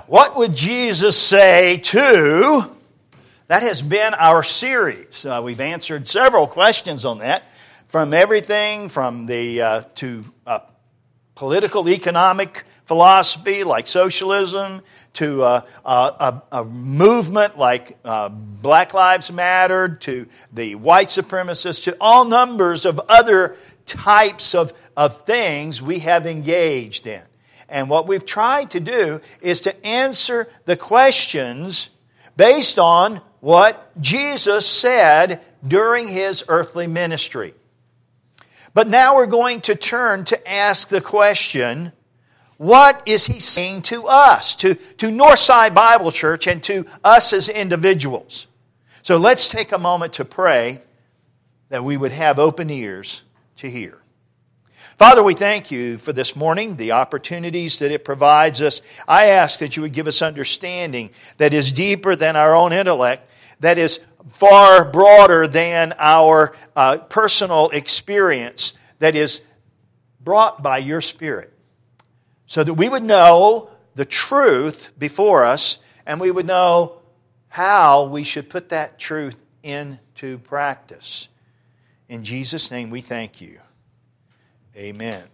What would Jesus say to? That has been our series. We've answered several questions on that, from everything from the to political economic philosophy like socialism, to a movement like Black Lives Matter, to the white supremacists, to all numbers of other types of things we have engaged in. And what we've tried to do is to answer the questions based on what Jesus said during His earthly ministry. But now we're going to turn to ask the question, what is He saying to us, to Northside Bible Church and to us as individuals? So let's take a moment to pray that we would have open ears to hear. Father, we thank You for this morning, the opportunities that it provides us. I ask that You would give us understanding that is deeper than our own intellect, that is far broader than our personal experience, that is brought by Your Spirit, so that we would know the truth before us and we would know how we should put that truth into practice. In Jesus' name we thank You. Amen.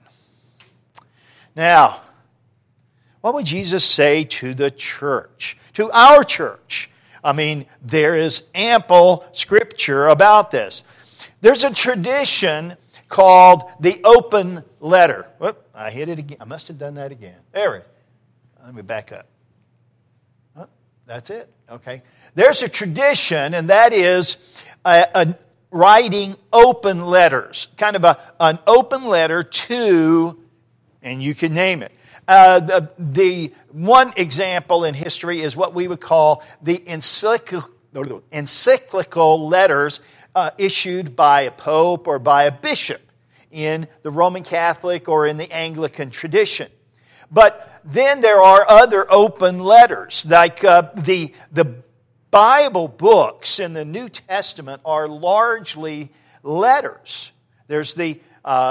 Now, what would Jesus say to the church? To our church? I mean, there is ample scripture about this. There's a tradition called the open letter. Whoop, I hit it again. I must have done that again. There it is. Let me back up. Oh, that's it. Okay. There's a tradition, and that is a writing open letters, kind of an open letter to, and you can name it. The one example in history is what we would call the encyclical letters issued by a pope or by a bishop in the Roman Catholic or in the Anglican tradition. But then there are other open letters, like the Bible books in the New Testament are largely letters. There's even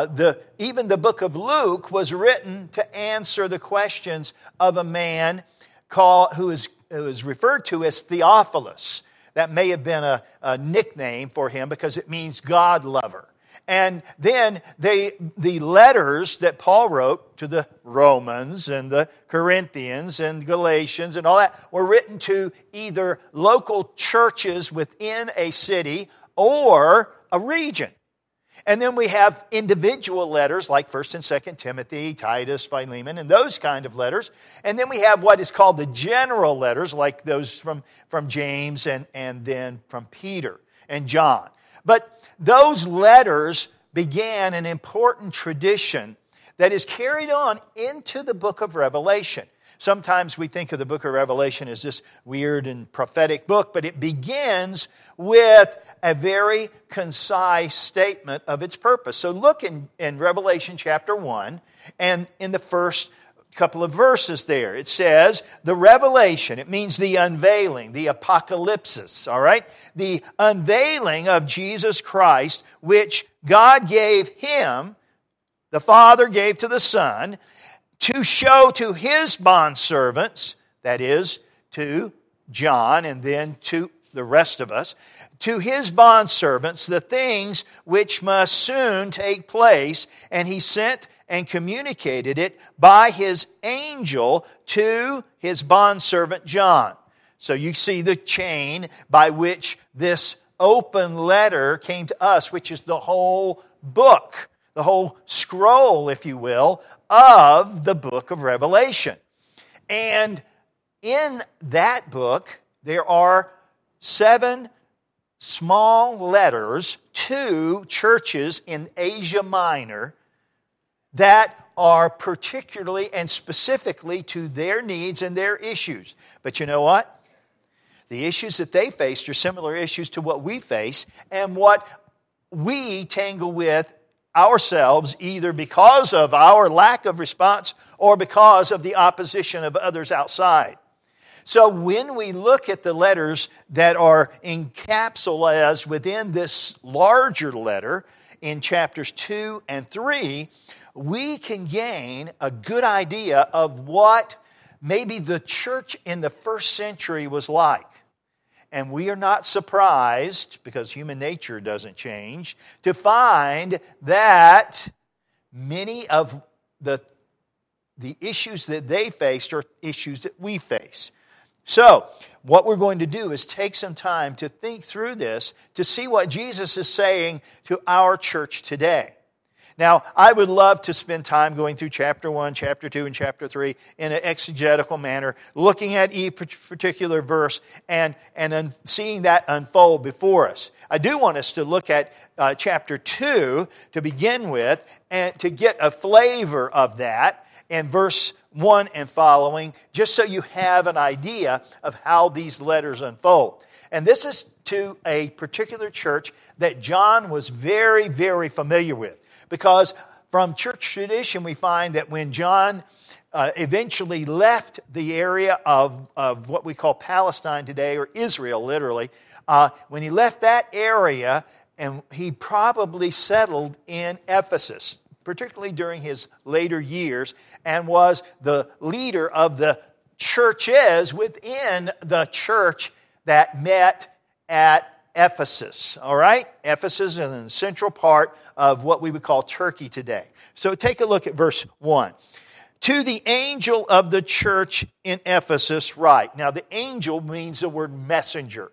the book of Luke was written to answer the questions of a man who is referred to as Theophilus. That may have been a nickname for him because it means God lover. And then the letters that Paul wrote to the Romans and the Corinthians and Galatians and all that were written to either local churches within a city or a region. And then we have individual letters like 1st and 2nd Timothy, Titus, Philemon, and those kind of letters. And then we have what is called the general letters, like those from James and then from Peter and John. But those letters began an important tradition that is carried on into the book of Revelation. Sometimes we think of the book of Revelation as this weird and prophetic book, but it begins with a very concise statement of its purpose. So look in Revelation chapter 1, and in the first couple of verses there, it says, the revelation, it means the unveiling, the apocalypsis, all right? The unveiling of Jesus Christ, which God gave Him, the Father gave to the Son, to show to His bondservants, that is, to John and then to the rest of us, to His bondservants the things which must soon take place, and He sent and communicated it by His angel to His bondservant John. So you see the chain by which this open letter came to us, which is the whole book, the whole scroll, if you will, of the book of Revelation. And in that book, there are 7 small letters to churches in Asia Minor that are particularly and specifically to their needs and their issues. But you know what? The issues that they faced are similar issues to what we face and what we tangle with ourselves, either because of our lack of response or because of the opposition of others outside. So when we look at the letters that are encapsulated within this larger letter in chapters 2 and 3, we can gain a good idea of what maybe the church in the first century was like. And we are not surprised, because human nature doesn't change, to find that many of the issues that they faced are issues that we face. So, what we're going to do is take some time to think through this to see what Jesus is saying to our church today. Now, I would love to spend time going through chapter 1, chapter 2, and chapter 3 in an exegetical manner, looking at each particular verse and seeing that unfold before us. I do want us to look at chapter 2 to begin with and to get a flavor of that in verse 1 and following, just so you have an idea of how these letters unfold. And this is to a particular church that John was very, very familiar with. Because from church tradition, we find that when John eventually left the area of what we call Palestine today, or Israel literally, when he left that area, and he probably settled in Ephesus, particularly during his later years, and was the leader of the churches within the church that met at Ephesus, all right? Ephesus is in the central part of what we would call Turkey today. So take a look at verse 1. To the angel of the church in Ephesus write. Now, the angel means the word messenger.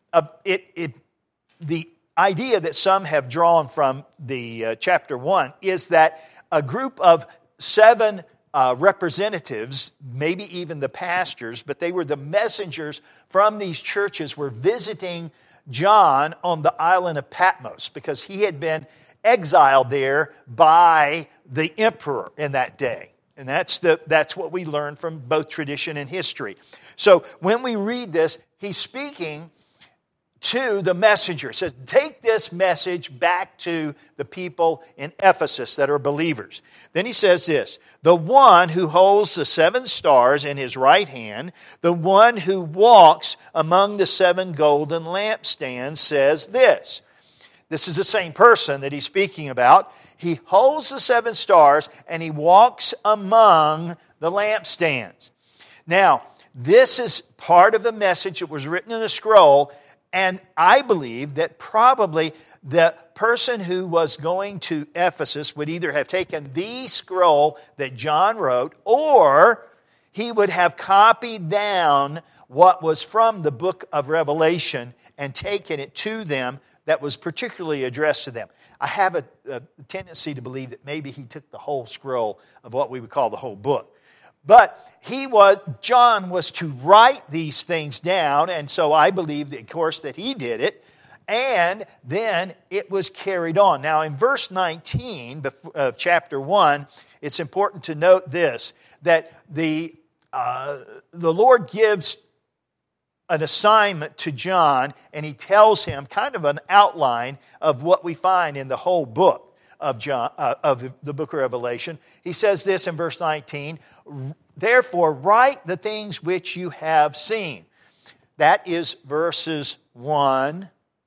The idea that some have drawn from the chapter 1 is that a group of 7 representatives, maybe even the pastors, but they were the messengers from these churches, were visiting John on the island of Patmos because he had been exiled there by the emperor in that day. And that's what we learn from both tradition and history. So when we read this, he's speaking to the messenger. It says, take this message back to the people in Ephesus that are believers. Then he says this, the one who holds the 7 stars in his right hand, the one who walks among the 7 golden lampstands says this. This is the same person that he's speaking about. He holds the 7 stars and he walks among the lampstands. Now, this is part of the message that was written in the scroll. And I believe that probably the person who was going to Ephesus would either have taken the scroll that John wrote, or he would have copied down what was from the book of Revelation and taken it to them that was particularly addressed to them. I have a tendency to believe that maybe he took the whole scroll of what we would call the whole book. But John was to write these things down, and so I believe, of course, that he did it, and then it was carried on. Now, in verse 19 of chapter 1, it's important to note this, that the Lord gives an assignment to John, and he tells him kind of an outline of what we find in the whole book of John, of the book of Revelation. He says this in verse 19, therefore write the things which you have seen. That is chapters 1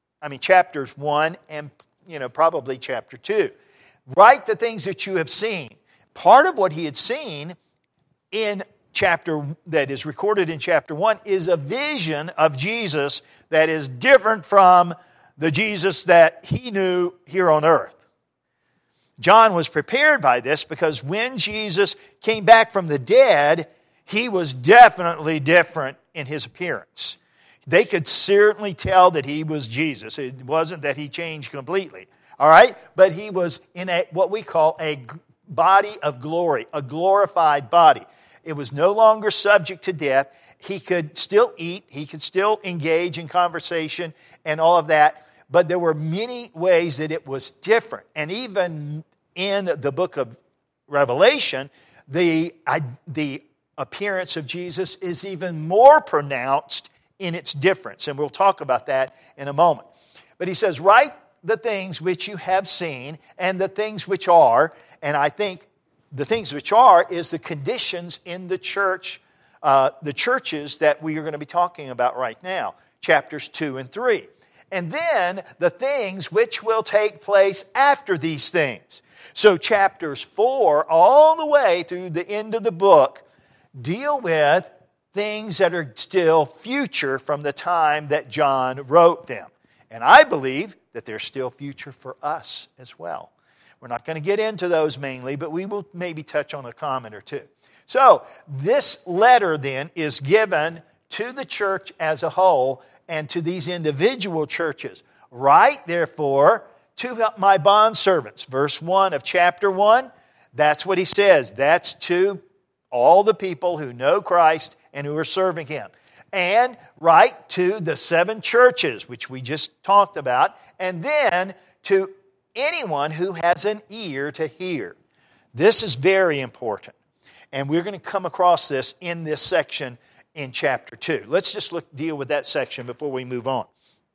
and probably chapter 2. Write the things that you have seen. Part of what he had seen in chapter that is recorded in chapter 1 is a vision of Jesus that is different from the Jesus that he knew here on earth. John was prepared by this because when Jesus came back from the dead, he was definitely different in his appearance. They could certainly tell that he was Jesus. It wasn't that he changed completely, all right? But he was in what we call a body of glory, a glorified body. It was no longer subject to death. He could still eat. He could still engage in conversation and all of that. But there were many ways that it was different. And even in the book of Revelation, the appearance of Jesus is even more pronounced in its difference. And we'll talk about that in a moment. But he says, write the things which you have seen and the things which are. And I think the things which are is the conditions in the church, the churches that we are going to be talking about right now, chapters 2 and 3. And then the things which will take place after these things. So chapters 4 all the way through the end of the book deal with things that are still future from the time that John wrote them. And I believe that they're still future for us as well. We're not going to get into those mainly, but we will maybe touch on a comment or two. So, this letter then is given to the church as a whole and to these individual churches. Write, therefore, to my bondservants. Verse 1 of chapter 1, that's what he says. That's to all the people who know Christ and who are serving Him. And write to the 7 churches, which we just talked about, and then to anyone who has an ear to hear. This is very important. And we're going to come across this in this section in chapter 2. Let's just deal with that section before we move on.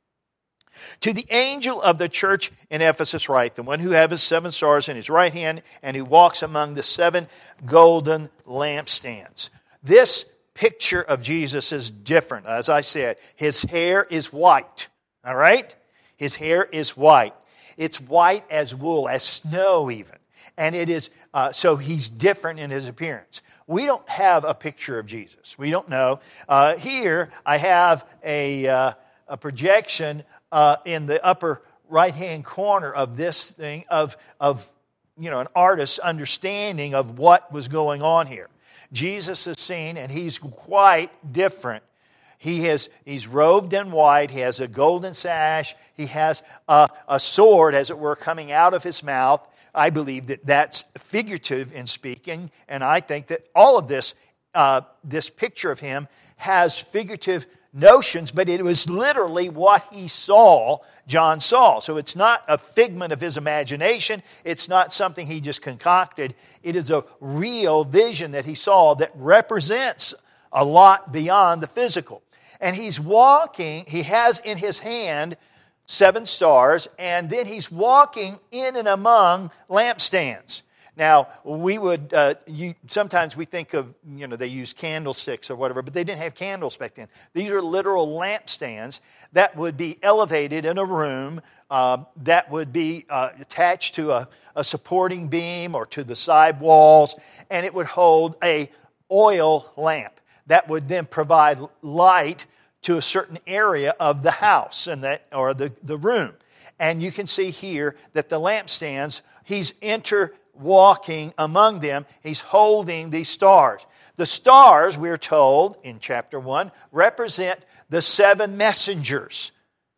To the angel of the church in Ephesus write, the one who has his 7 stars in his right hand and who walks among the 7 golden lampstands. This picture of Jesus is different. As I said, his hair is white. All right? His hair is white. It's white as wool, as snow even. And it is, so he's different in his appearance. We don't have a picture of Jesus. We don't know. Here I have a projection in the upper right-hand corner of this thing of an artist's understanding of what was going on here. Jesus is seen, and he's quite different. He's robed in white. He has a golden sash. He has a sword, as it were, coming out of his mouth. I believe that that's figurative in speaking, and I think that all of this picture of him has figurative notions, but it was literally what he saw, John saw. So it's not a figment of his imagination. It's not something he just concocted. It is a real vision that he saw that represents a lot beyond the physical. And he's walking, he has in his hand 7 stars, and then he's walking in and among lampstands. Now, we would, sometimes we think of, they use candlesticks or whatever, but they didn't have candles back then. These are literal lampstands that would be elevated in a room, that would be attached to a supporting beam or to the side walls, and it would hold a oil lamp that would then provide light to a certain area of the house and or the room. And you can see here that the lampstands, he's walking among them. He's holding these stars. The stars, we're told in chapter 1, represent the 7 messengers.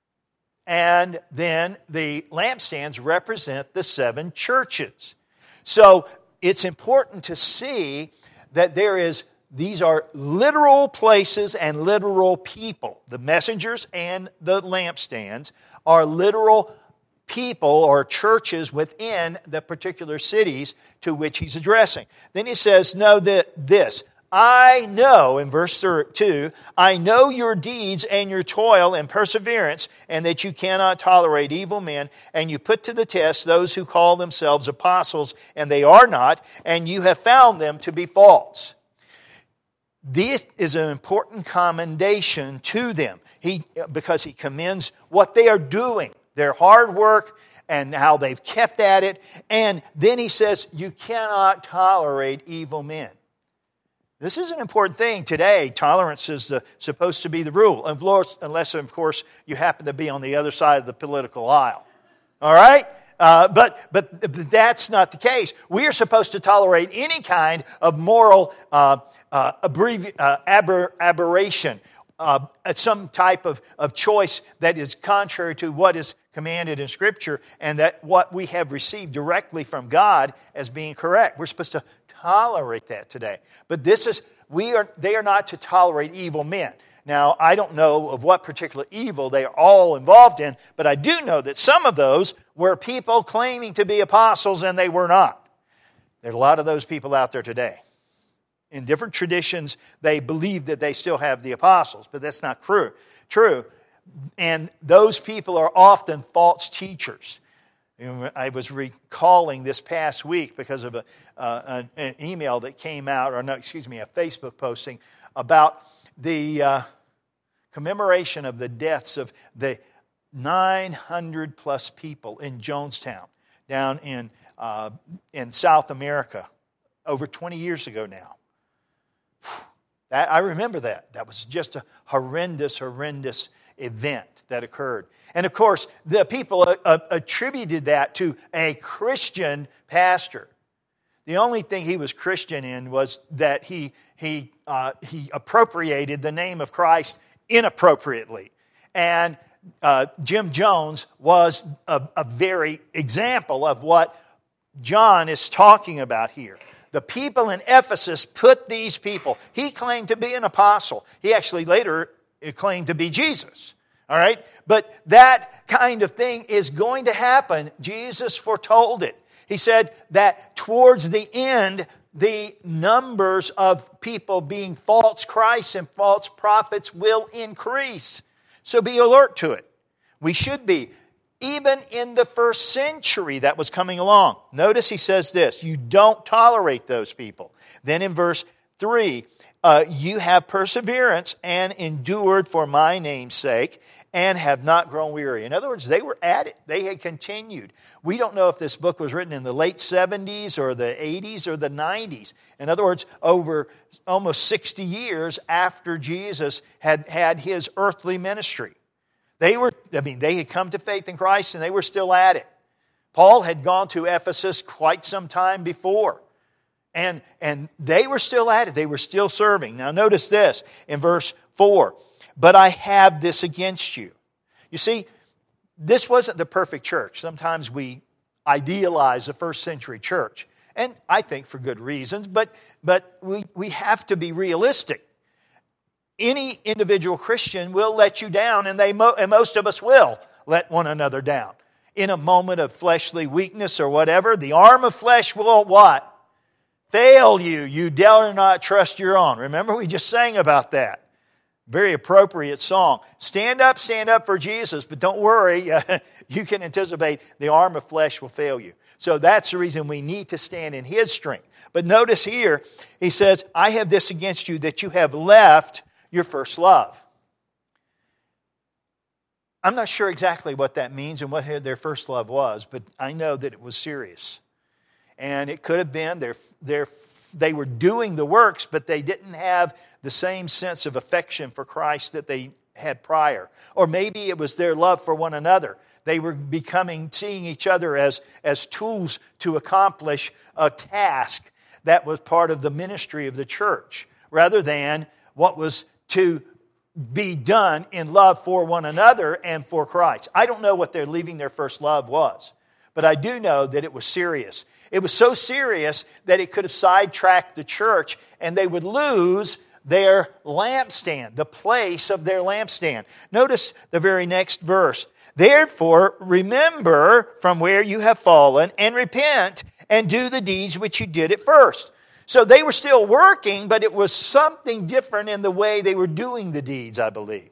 And then the lampstands represent the 7 churches. So it's important to see that these are literal places and literal people. The messengers and the lampstands are literal people or churches within the particular cities to which he's addressing. Then he says, this, I know, in verse 2, I know your deeds and your toil and perseverance, and that you cannot tolerate evil men, and you put to the test those who call themselves apostles, and they are not, and you have found them to be false. This is an important commendation to them, because he commends what they are doing, their hard work, and how they've kept at it. And then he says, you cannot tolerate evil men. This is an important thing today. Tolerance is supposed to be the rule, unless, of course, you happen to be on the other side of the political aisle. All right? But that's not the case. We are supposed to tolerate any kind of moral aberration, some type of choice that is contrary to what is commanded in Scripture, and that what we have received directly from God as being correct. We're supposed to tolerate that today. But they are not to tolerate evil men. Now, I don't know of what particular evil they are all involved in, but I do know that some of those were people claiming to be apostles and they were not. There are a lot of those people out there today. In different traditions, they believe that they still have the apostles, but that's not true. And those people are often false teachers. I was recalling this past week because of an email that came out, a Facebook posting about the commemoration of the deaths of the 900 plus people in Jonestown, down in South America, over 20 years ago now. I remember that. That was just a horrendous event that occurred. And of course, the people attributed that to a Christian pastor. The only thing he was Christian in was that he appropriated the name of Christ inappropriately. And Jim Jones was a very example of what John is talking about here. The people in Ephesus put these people. He claimed to be an apostle. He actually later claimed to be Jesus. All right? But that kind of thing is going to happen. Jesus foretold it. He said that towards the end, the numbers of people being false Christs and false prophets will increase. So be alert to it. We should be. Even in the first century that was coming along. Notice he says this, you don't tolerate those people. Then in verse 3, you have perseverance and endured for my name's sake and have not grown weary. In other words, they were at it. They had continued. We don't know if this book was written in the late 70s or the 80s or the 90s. In other words, over almost 60 years after Jesus had his earthly ministry. They had come to faith in Christ and they were still at it. Paul had gone to Ephesus quite some time before. And they were still at it. They were still serving. Now notice this in verse 4. But I have this against you. You see, this wasn't the perfect church. Sometimes we idealize the first century church. And I think for good reasons. But we have to be realistic. Any individual Christian will let you down, and most of us will let one another down. In a moment of fleshly weakness or whatever, the arm of flesh will what? Fail you. You dare not trust your own. Remember, we just sang about that. Very appropriate song. Stand up for Jesus, but don't worry. You can anticipate the arm of flesh will fail you. So that's the reason we need to stand in His strength. But notice here, he says, I have this against you that you have left your first love. I'm not sure exactly what that means and what their first love was, but I know that it was serious. And it could have been they were doing the works, but they didn't have the same sense of affection for Christ that they had prior. Or maybe it was their love for one another. They were seeing each other as tools to accomplish a task that was part of the ministry of the church, rather than what was to be done in love for one another and for Christ. I don't know what their leaving their first love was, but I do know that it was serious. It was so serious that it could have sidetracked the church and they would lose their lampstand, the place of their lampstand. Notice the very next verse. Therefore, remember from where you have fallen and repent and do the deeds which you did at first. So they were still working, but it was something different in the way they were doing the deeds, I believe.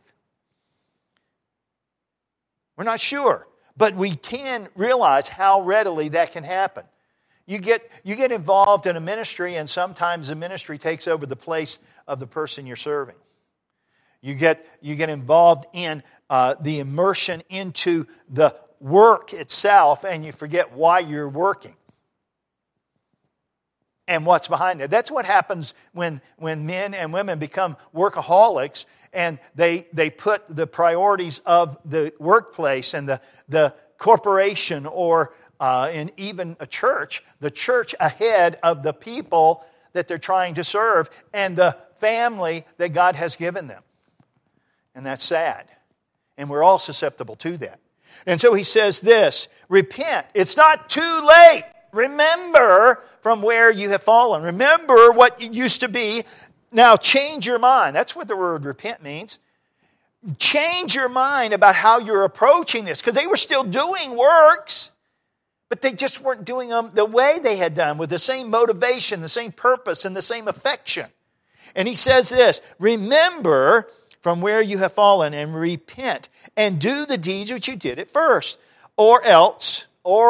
We're not sure, but we can realize how readily that can happen. You get involved in a ministry, and sometimes the ministry takes over the place of the person you're serving. You get involved in the immersion into the work itself, and you forget why you're working and what's behind it. That's what happens when men and women become workaholics and they put the priorities of the workplace and the corporation or in even a church, the church ahead of the people that they're trying to serve and the family that God has given them. And that's sad. And we're all susceptible to that. And so he says this, repent. It's not too late. Remember from where you have fallen. Remember what you used to be. Now change your mind. That's what the word repent means. Change your mind about how you're approaching this. Because they were still doing works, but they just weren't doing them the way they had done, with the same motivation, the same purpose, and the same affection. And he says this, remember from where you have fallen and repent and do the deeds which you did at first. Or else,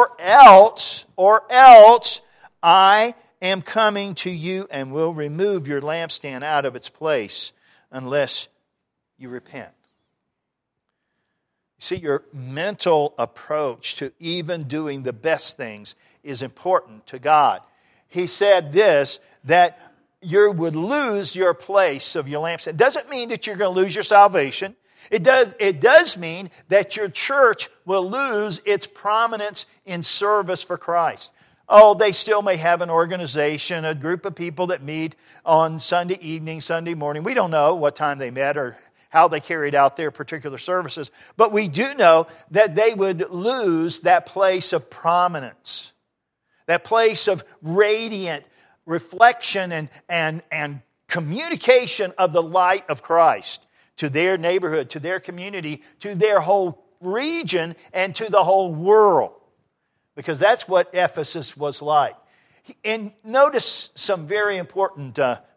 I am coming to you and will remove your lampstand out of its place unless you repent. See, your mental approach to even doing the best things is important to God. He said this, that you would lose your place of your lampstand. It doesn't mean that you're going to lose your salvation. It does mean that your church will lose its prominence in service for Christ. Oh, they still may have an organization, a group of people that meet on Sunday evening, Sunday morning. We don't know what time they met or how they carried out their particular services. But we do know that they would lose that place of prominence, that place of radiant reflection and communication of the light of Christ to their neighborhood, to their community, to their whole region, and to the whole world. Because that's what Ephesus was like. And notice some very important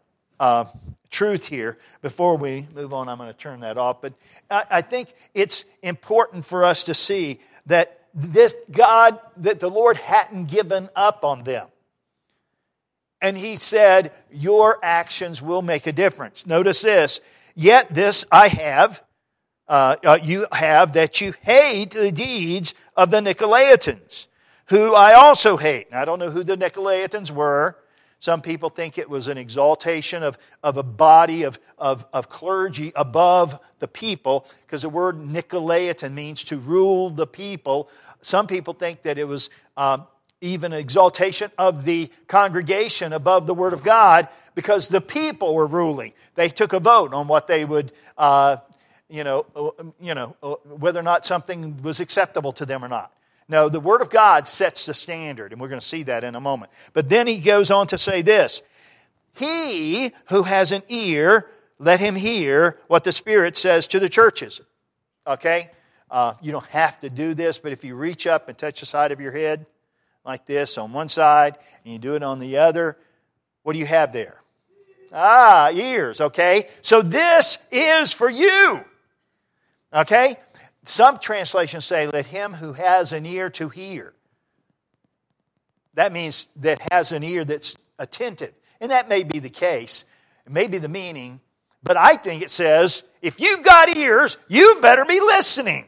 truth here. Before we move on, I'm going to turn that off. But I think it's important for us to see that that the Lord hadn't given up on them. And He said, your actions will make a difference. Notice this. Yet this I have, you have, that you hate the deeds of the Nicolaitans, who I also hate. Now, I don't know who the Nicolaitans were. Some people think it was an exaltation of a body of clergy above the people, because the word Nicolaitan means to rule the people. Some people think that it was even an exaltation of the congregation above the Word of God, because the people were ruling. They took a vote on what they would, whether or not something was acceptable to them or not. No, the Word of God sets the standard, and we're going to see that in a moment. But then he goes on to say this: he who has an ear, let him hear what the Spirit says to the churches. Okay? You don't have to do this, but if you reach up and touch the side of your head like this on one side, and you do it on the other, what do you have there? Ears, okay? So this is for you. Okay? Some translations say, let him who has an ear to hear. That means that has an ear that's attentive. And that may be the case. It may be the meaning. But I think it says, if you've got ears, you better be listening.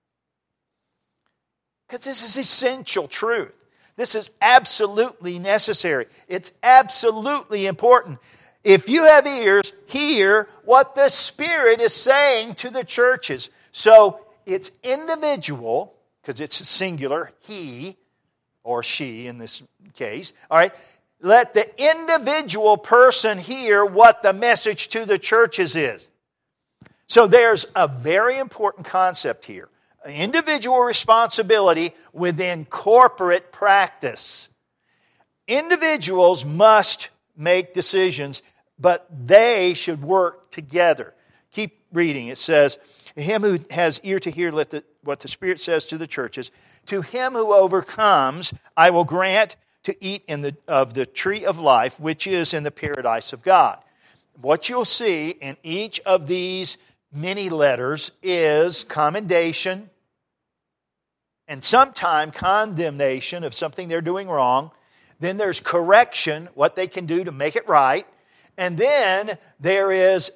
Because this is essential truth. This is absolutely necessary. It's absolutely important. If you have ears, hear what the Spirit is saying to the churches. So it's individual, because it's singular, he or she in this case. All right, let the individual person hear what the message to the churches is. So there's a very important concept here. Individual responsibility within corporate practice. Individuals must make decisions, but they should work together. Keep reading. It says, him who has ear to hear, what the Spirit says to the churches. To him who overcomes, I will grant to eat of the tree of life, which is in the paradise of God. What you'll see in each of these many letters is commendation and sometime condemnation of something they're doing wrong. Then there's correction, what they can do to make it right. And then there is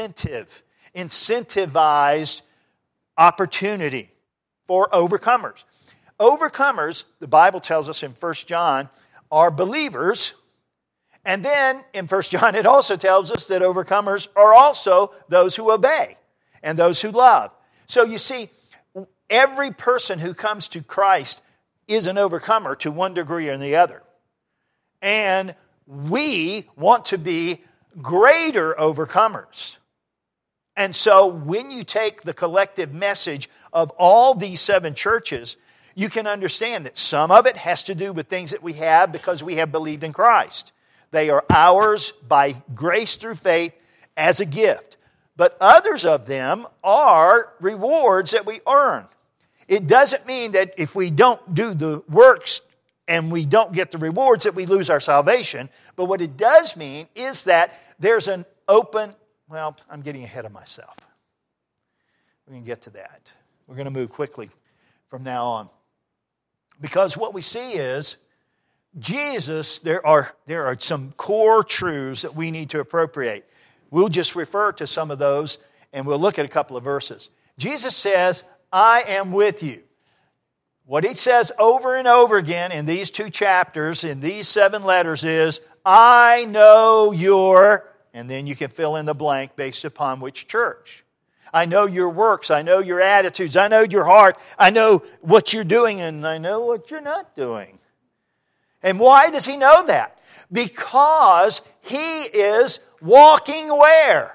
incentivized opportunity for overcomers. Overcomers, the Bible tells us in 1 John, are believers. And then in 1 John it also tells us that overcomers are also those who obey and those who love. So you see, every person who comes to Christ is an overcomer to one degree or the other. And we want to be greater overcomers. And so when you take the collective message of all these 7 churches, you can understand that some of it has to do with things that we have because we have believed in Christ. They are ours by grace through faith as a gift. But others of them are rewards that we earn. It doesn't mean that if we don't do the works and we don't get the rewards that we lose our salvation. But what it does mean is that there's an open... Well, I'm getting ahead of myself. We're going to get to that. We're going to move quickly from now on. Because what we see is Jesus, there are some core truths that we need to appropriate. We'll just refer to some of those and we'll look at a couple of verses. Jesus says, I am with you. What he says over and over again in these 2 chapters, in these 7 letters is, I know your, and then you can fill in the blank based upon which church. I know your works. I know your attitudes. I know your heart. I know what you're doing, and I know what you're not doing. And why does he know that? Because he is walking where?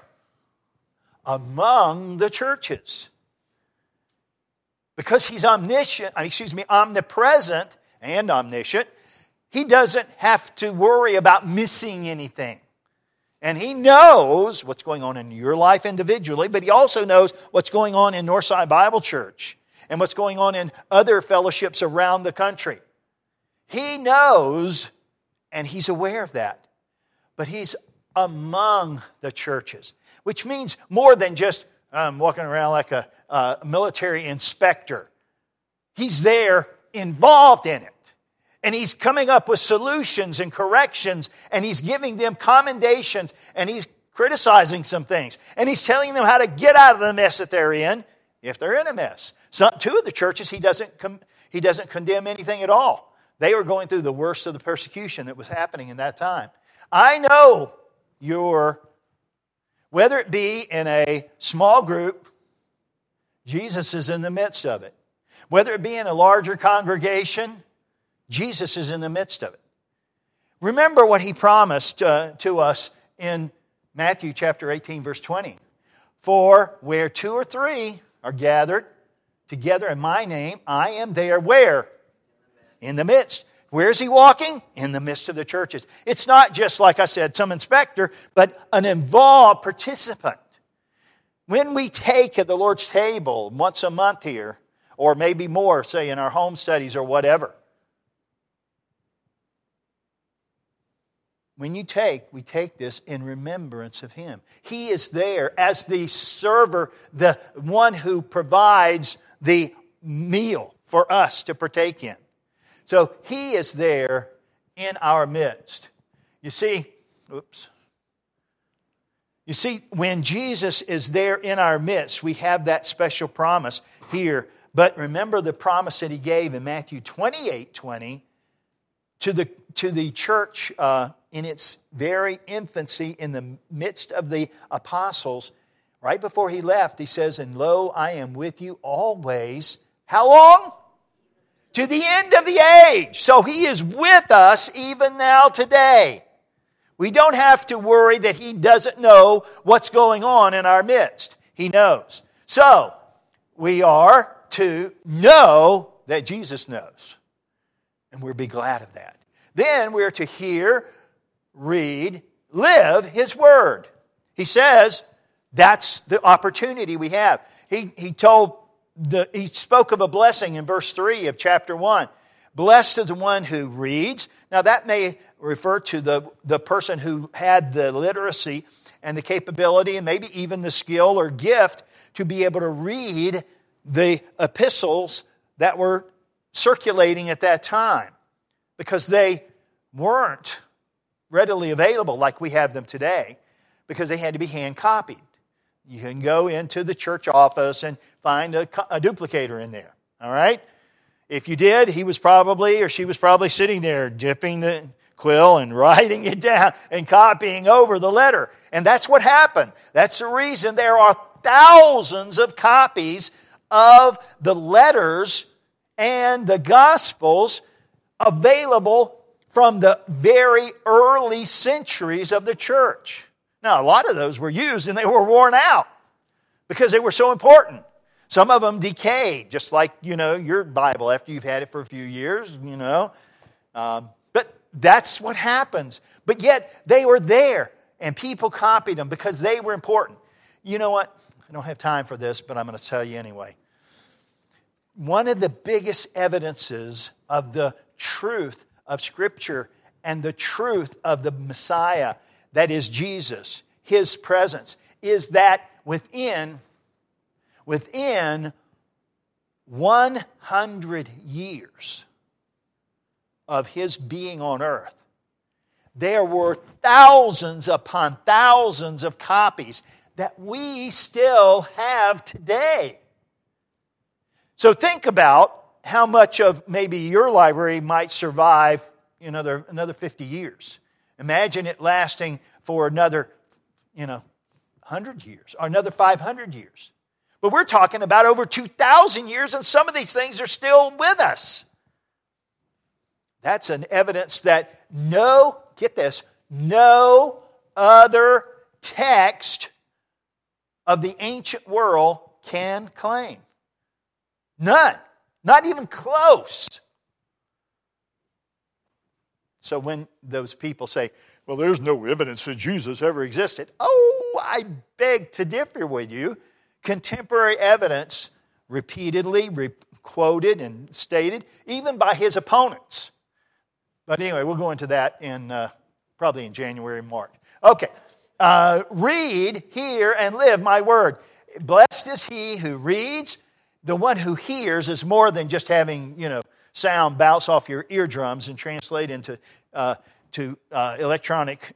Among the churches. Because he's omnipresent and omniscient, he doesn't have to worry about missing anything. And he knows what's going on in your life individually, but he also knows what's going on in Northside Bible Church and what's going on in other fellowships around the country. He knows, and he's aware of that. But he's among the churches, which means more than just walking around like a military inspector. He's there, involved in it. And he's coming up with solutions and corrections, and he's giving them commendations, and he's criticizing some things. And he's telling them how to get out of the mess that they're in, if they're in a mess. Two of the churches, he doesn't condemn anything at all. They were going through the worst of the persecution that was happening in that time. I know whether it be in a small group, Jesus is in the midst of it. Whether it be in a larger congregation, Jesus is in the midst of it. Remember what he promised to us in Matthew chapter 18, verse 20. For where 2 or 3 are gathered together in my name, I am there. Where? In the midst. Where is he walking? In the midst of the churches. It's not just, like I said, some inspector, but an involved participant. When we take at the Lord's table once a month here, or maybe more, say in our home studies or whatever, when we take this in remembrance of him. He is there as the server, the one who provides the meal for us to partake in. So he is there in our midst. You see, when Jesus is there in our midst, we have that special promise here. But remember the promise that he gave in Matthew 28:20 to the church in its very infancy, in the midst of the apostles. Right before he left, he says, and lo, I am with you always. How long? To the end of the age. So he is with us even now today. We don't have to worry that he doesn't know what's going on in our midst. He knows. So we are to know that Jesus knows. And we'll be glad of that. Then we're to hear, read, live his word. He says that's the opportunity we have. He spoke of a blessing in verse 3 of chapter 1. Blessed is the one who reads. Now that may refer to the person who had the literacy and the capability and maybe even the skill or gift to be able to read the epistles that were circulating at that time, because they weren't readily available like we have them today, because they had to be hand copied. You can go into the church office and find a duplicator in there. All right? If you did, he was probably or she was probably sitting there dipping the quill and writing it down and copying over the letter. And that's what happened. That's the reason there are thousands of copies of the letters and the Gospels available from the very early centuries of the church. Now, a lot of those were used and they were worn out because they were so important. Some of them decayed, just like, your Bible after you've had it for a few years, But that's what happens. But yet, they were there and people copied them because they were important. You know what? I don't have time for this, but I'm going to tell you anyway. One of the biggest evidences of the truth of Scripture and the truth of the Messiah, that is Jesus, his presence, is that within 100 years of his being on earth, there were thousands upon thousands of copies that we still have today. So think about how much of maybe your library might survive another 50 years. Imagine it lasting for another, 100 years or another 500 years. But we're talking about over 2,000 years, and some of these things are still with us. That's an evidence that no other text of the ancient world can claim. None. Not even close. So when those people say, well, there's no evidence that Jesus ever existed. Oh, I beg to differ with you. Contemporary evidence repeatedly quoted and stated, even by his opponents. But anyway, we'll go into that probably in January, March. Okay. Read, hear, and live my word. Blessed is he who reads. The one who hears is more than just having, sound bounce off your eardrums and translate into electric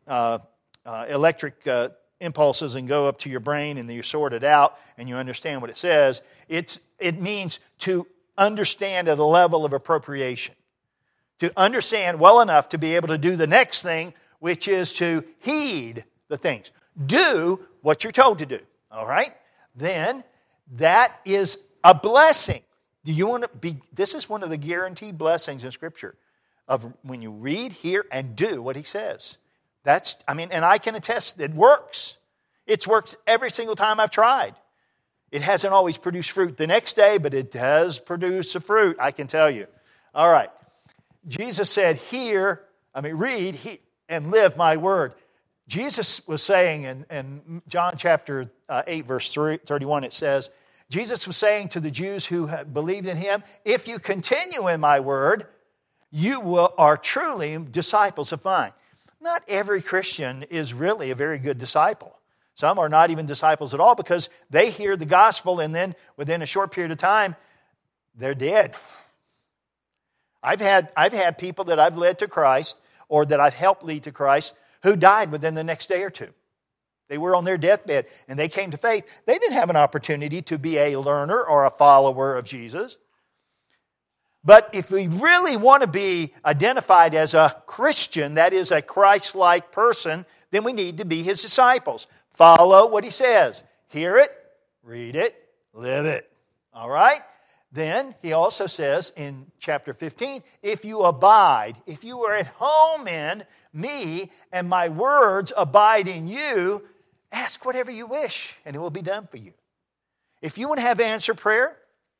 impulses and go up to your brain, and then you sort it out and you understand what it says. It means to understand at a level of appropriation. To understand well enough to be able to do the next thing, which is to heed the things. Do what you're told to do. All right? Then that is a blessing. Do you want to be? This is one of the guaranteed blessings in Scripture of when you read, hear, and do what he says. And I can attest it works. It's worked every single time I've tried. It hasn't always produced fruit the next day, but it does produce a fruit, I can tell you. All right. Jesus said, read and live my word. Jesus was saying in John chapter 8, verse 31, it says, Jesus was saying to the Jews who believed in him, if you continue in my word, you are truly disciples of mine. Not every Christian is really a very good disciple. Some are not even disciples at all because they hear the gospel and then within a short period of time, they're dead. I've had people that I've led to Christ or that I've helped lead to Christ who died within the next day or two. They were on their deathbed and they came to faith. They didn't have an opportunity to be a learner or a follower of Jesus. But if we really want to be identified as a Christian, that is a Christ-like person, then we need to be his disciples. Follow what he says. Hear it, read it, live it. All right? Then he also says in chapter 15, if you abide, if you are at home in me and my words abide in you, ask whatever you wish and it will be done for you. If you want to have answered prayer,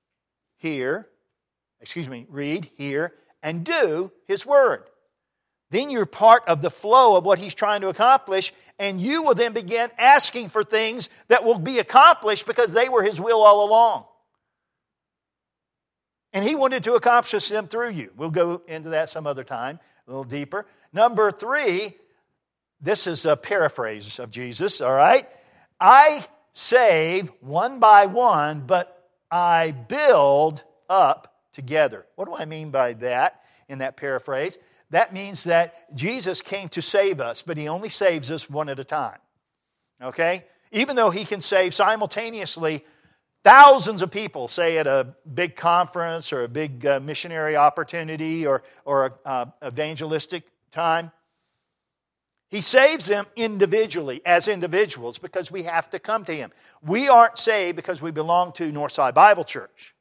read, hear, and do his word. Then you're part of the flow of what he's trying to accomplish, and you will then begin asking for things that will be accomplished because they were his will all along. And he wanted to accomplish them through you. We'll go into that some other time, a little deeper. Number 3, this is a paraphrase of Jesus, all right? I save one by one, but I build up together. What do I mean by that in that paraphrase? That means that Jesus came to save us, but he only saves us one at a time. Okay? Even though he can save simultaneously thousands of people, say at a big conference or a big missionary opportunity or evangelistic time, he saves them individually, as individuals, because we have to come to him. We aren't saved because we belong to Northside Bible Church.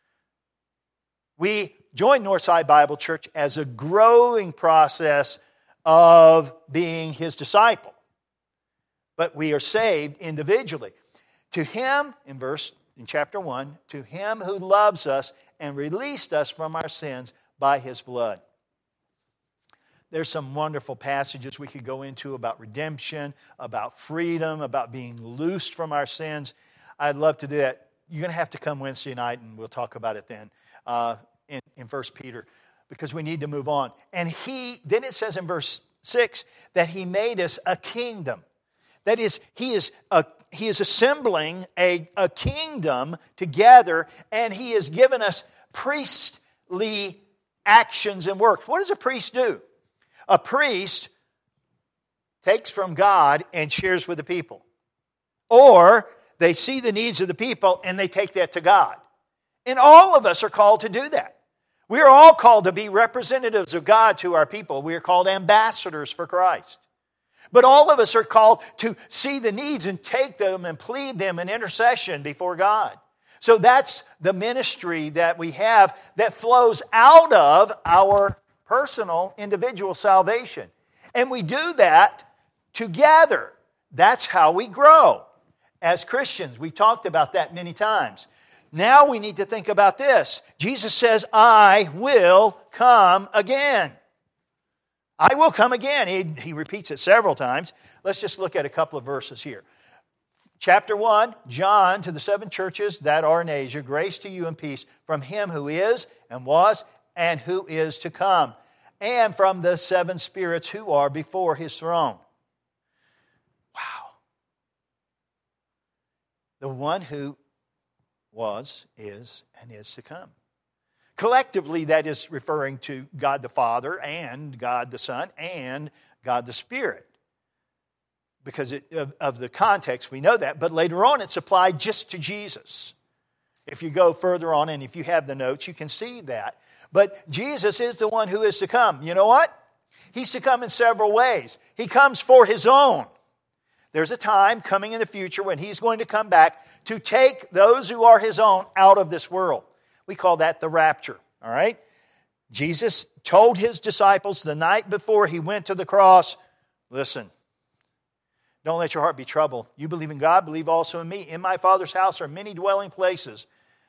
We joined Northside Bible Church as a growing process of being his disciple. But we are saved individually. To him, in chapter 1, to him who loves us and released us from our sins by his blood. There's some wonderful passages we could go into about redemption, about freedom, about being loosed from our sins. I'd love to do that. You're going to have to come Wednesday night and we'll talk about it then in 1 Peter because we need to move on. And then it says in verse 6 that he made us a kingdom. That is, he is assembling a kingdom together, and he has given us priestly actions and works. What does a priest do? A priest takes from God and shares with the people. Or they see the needs of the people and they take that to God. And all of us are called to do that. We are all called to be representatives of God to our people. We are called ambassadors for Christ. But all of us are called to see the needs and take them and plead them in intercession before God. So that's the ministry that we have that flows out of our personal, individual salvation. And we do that together. That's how we grow as Christians. We've talked about that many times. Now we need to think about this. Jesus says, I will come again. I will come again. He repeats it several times. Let's just look at a couple of verses here. Chapter 1, John, to the 7 churches that are in Asia, grace to you and peace from him who is and was and who is to come, and from the 7 spirits who are before his throne. Wow. The one who was, is, and is to come. Collectively, that is referring to God the Father and God the Son and God the Spirit. Because of the context, we know that. But later on, it's applied just to Jesus. If you go further on, and if you have the notes, you can see that. But Jesus is the one who is to come. You know what? He's to come in several ways. He comes for his own. There's a time coming in the future when he's going to come back to take those who are his own out of this world. We call that the rapture, all right? Jesus told his disciples the night before he went to the cross, listen, don't let your heart be troubled. You believe in God, believe also in me. In my Father's house are many dwelling places.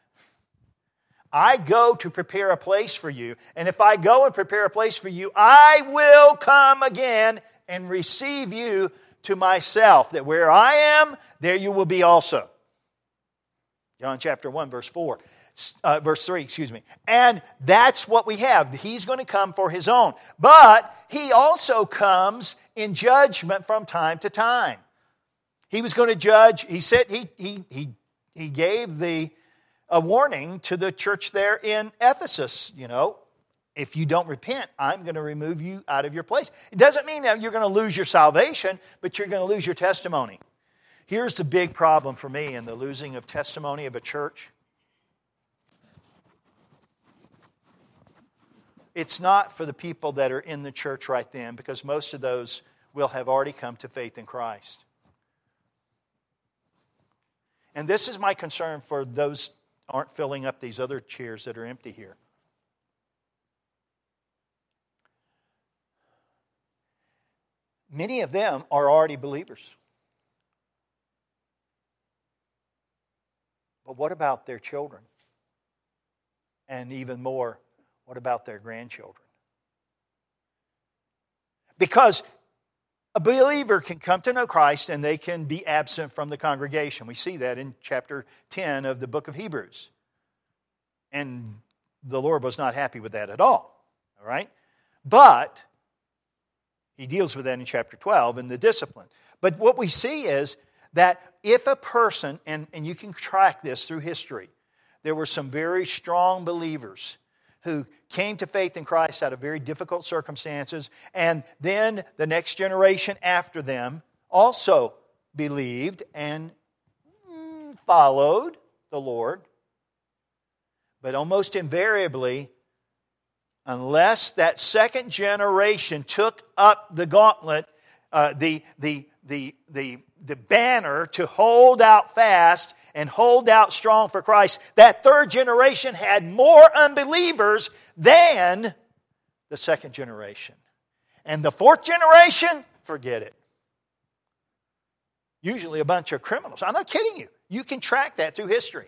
I go to prepare a place for you. And if I go and prepare a place for you, I will come again and receive you to myself, that where I am, there you will be also. John chapter 1, verse 3. And that's what we have. He's going to come for his own. But he also comes in judgment from time to time. He was going to judge. He said he gave a warning to the church there in Ephesus. You know, if you don't repent, I'm going to remove you out of your place. It doesn't mean that you're going to lose your salvation, but you're going to lose your testimony. Here's the big problem for me in the losing of testimony of a church. It's not for the people that are in the church right then, because most of those will have already come to faith in Christ. And this is my concern for those who aren't filling up these other chairs that are empty here. Many of them are already believers. But what about their children? And even more, what about their grandchildren? Because a believer can come to know Christ and they can be absent from the congregation. We see that in chapter 10 of the book of Hebrews. And the Lord was not happy with that at all. All right? But he deals with that in chapter 12 in the discipline. But what we see is that if a person, and you can track this through history, there were some very strong believers who came to faith in Christ out of very difficult circumstances, and then the next generation after them also believed and followed the Lord. But almost invariably, unless that second generation took up the gauntlet, the banner to hold out fast and hold out strong for Christ, that third generation had more unbelievers than the second generation. And the fourth generation, forget it. Usually a bunch of criminals. I'm not kidding you. You can track that through history.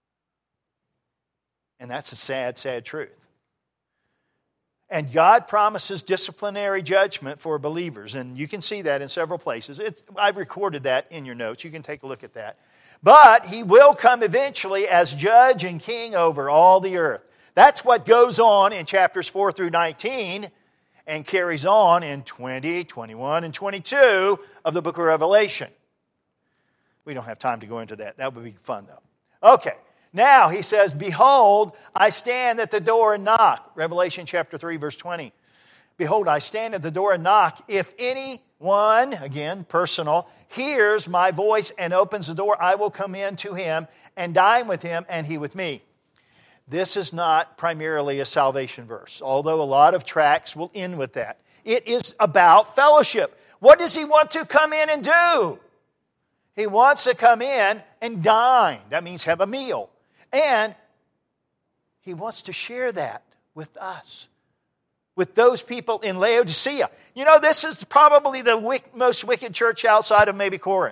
And that's a sad, sad truth. And God promises disciplinary judgment for believers. And you can see that in several places. I've recorded that in your notes. You can take a look at that. But he will come eventually as judge and king over all the earth. That's what goes on in chapters 4 through 19 and carries on in 20, 21, and 22 of the book of Revelation. We don't have time to go into that. That would be fun, though. Okay. Now he says, behold, I stand at the door and knock. Revelation chapter 3, verse 20. Behold, I stand at the door and knock. If anyone, again, personal, hears my voice and opens the door, I will come in to him and dine with him and he with me. this is not primarily a salvation verse, although a lot of tracts will end with that. It is about fellowship. What does he want to come in and do? He wants to come in and dine. That means have a meal. And he wants to share that with us, with those people in Laodicea. You know, this is probably the most wicked church outside of maybe Corinth.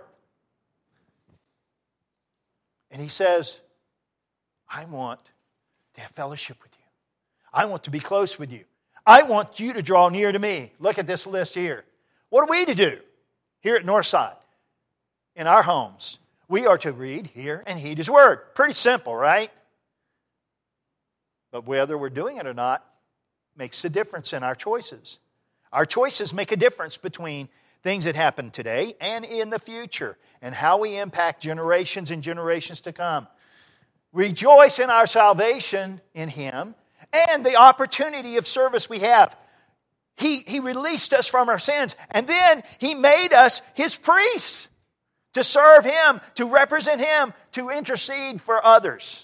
And he says, I want to have fellowship with you. I want to be close with you. I want you to draw near to me. Look at this list here. What are we to do here at Northside? In our homes, we are to read, hear, and heed His Word. Pretty simple, right? But whether we're doing it or not makes a difference in our choices. Our choices make a difference between things that happen today and in the future, and how we impact generations and generations to come. Rejoice in our salvation in Him and the opportunity of service we have. He released us from our sins, and then He made us His priests to serve Him, to represent Him, to intercede for others,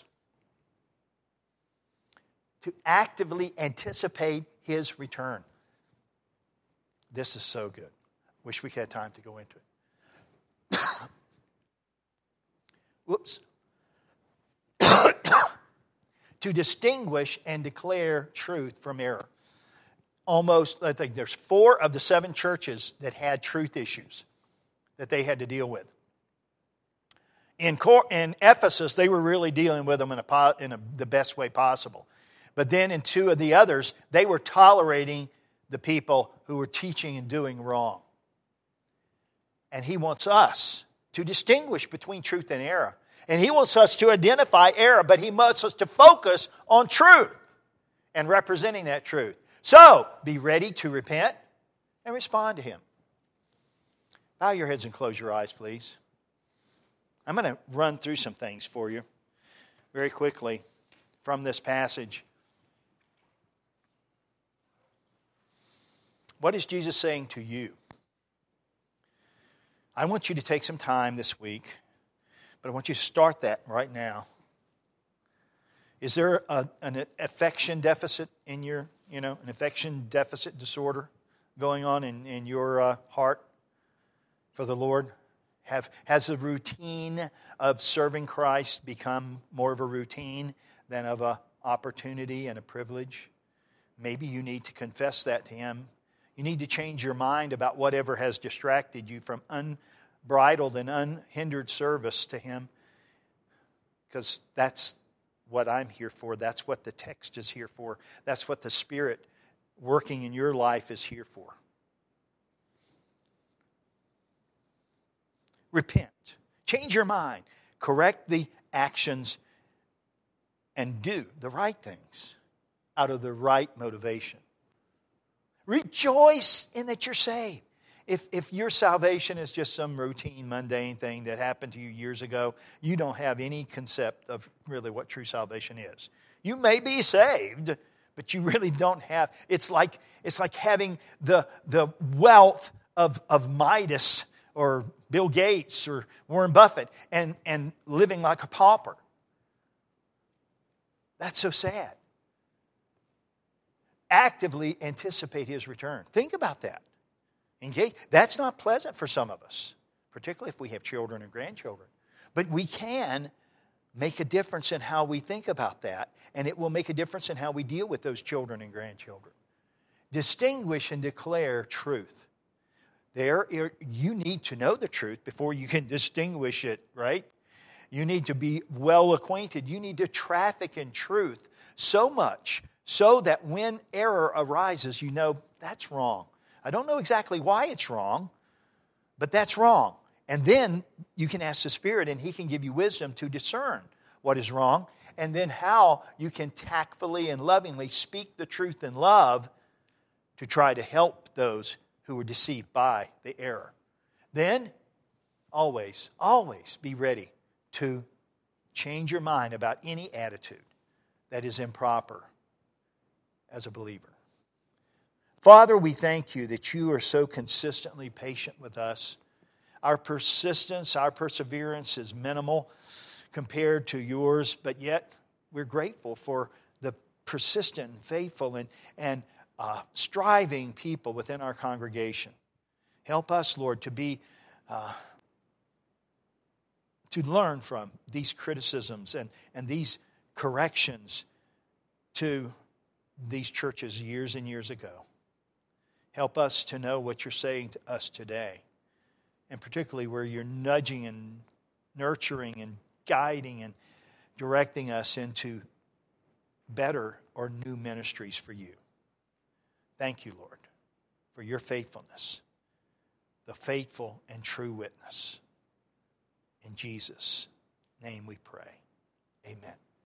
to actively anticipate His return. This is so good. Wish we had time to go into it. Whoops. To distinguish and declare truth from error. Almost, I think there's 4 of the 7 churches that had truth issues that they had to deal with. In Ephesus, they were really dealing with them in the best way possible. But then in 2 of the others, they were tolerating the people who were teaching and doing wrong. And He wants us to distinguish between truth and error. And He wants us to identify error, but He wants us to focus on truth and representing that truth. So, be ready to repent and respond to Him. Bow your heads and close your eyes, please. I'm going to run through some things for you very quickly from this passage. What is Jesus saying to you? I want you to take some time this week, but I want you to start that right now. Is there an affection deficit in your, an affection deficit disorder going on in your heart for the Lord? Has the routine of serving Christ become more of a routine than of an opportunity and a privilege? Maybe you need to confess that to Him. You need to change your mind about whatever has distracted you from unbridled and unhindered service to Him. Because that's what I'm here for. That's what the text is here for. That's what the Spirit working in your life is here for. Repent. Change your mind. Correct the actions and do the right things out of the right motivation. Rejoice in that you're saved. If your salvation is just some routine, mundane thing that happened to you years ago, you don't have any concept of really what true salvation is. You may be saved, but you really don't have. It's like having the wealth of Midas or Bill Gates or Warren Buffett and living like a pauper. That's so sad. Actively anticipate His return. Think about that. Engage. That's not pleasant for some of us, particularly if we have children and grandchildren. But we can make a difference in how we think about that, and it will make a difference in how we deal with those children and grandchildren. Distinguish and declare truth. You need to know the truth before you can distinguish it, right? You need to be well acquainted. You need to traffic in truth so much so that when error arises, you know that's wrong. I don't know exactly why it's wrong, but that's wrong. And then you can ask the Spirit, and He can give you wisdom to discern what is wrong, and then how you can tactfully and lovingly speak the truth in love to try to help those who were deceived by the error. Then, always be ready to change your mind about any attitude that is improper as a believer. Father, we thank You that You are so consistently patient with us. Our persistence, our perseverance is minimal compared to Yours, but yet we're grateful for the persistent, and faithful, and striving people within our congregation. Help us, Lord, to learn from these criticisms and these corrections to these churches years and years ago. Help us to know what you're saying to us today, and particularly where you're nudging and nurturing and guiding and directing us into better or new ministries for you. Thank you, Lord, for your faithfulness, the faithful and true witness. In Jesus' name we pray. Amen.